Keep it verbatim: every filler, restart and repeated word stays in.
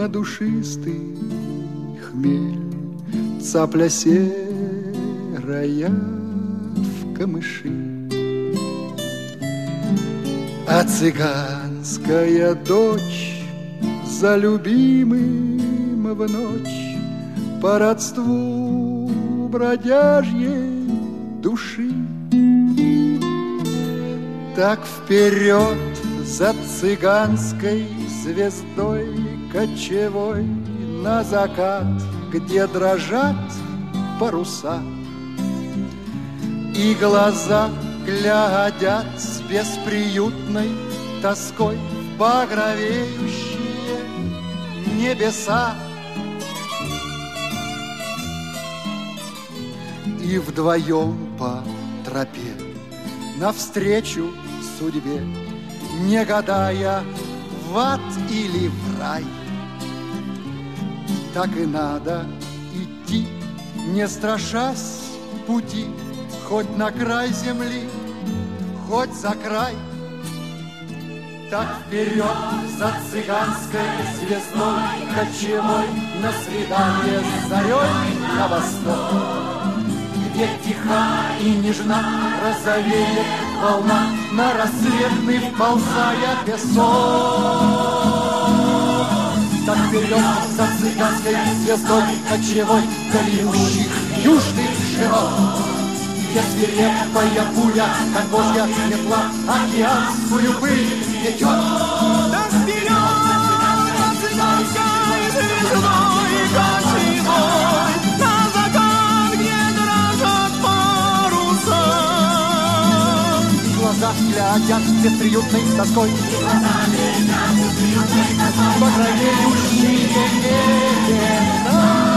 на душистый хмель, цапля серая в камыши. А цыганская дочь за любимым в ночь по родству бродяжьей души. Так вперед за цыганской звездой кочевой на закат, где дрожат паруса, и глаза глядят с бесприютной тоской в багровеющие небеса. И вдвоем по тропе навстречу судьбе, не гадая, в ад или в рай, так и надо идти, не страшась пути, хоть на край земли, хоть за край. Так вперед за цыганской звездой кочевой на свидание с зарей на восток, где тиха и нежна розовеет волна, на рассветный вползая песок. Так вперед за цыганской звездой кочевой колеющих южных широт, где свирепая буря, как божья метла, океанскую пыль метет. Так вперед за цыганской звездой кочевой на закат, где дрожат паруса. И глаза глядят бесприютной тоской, багровеющие небеса.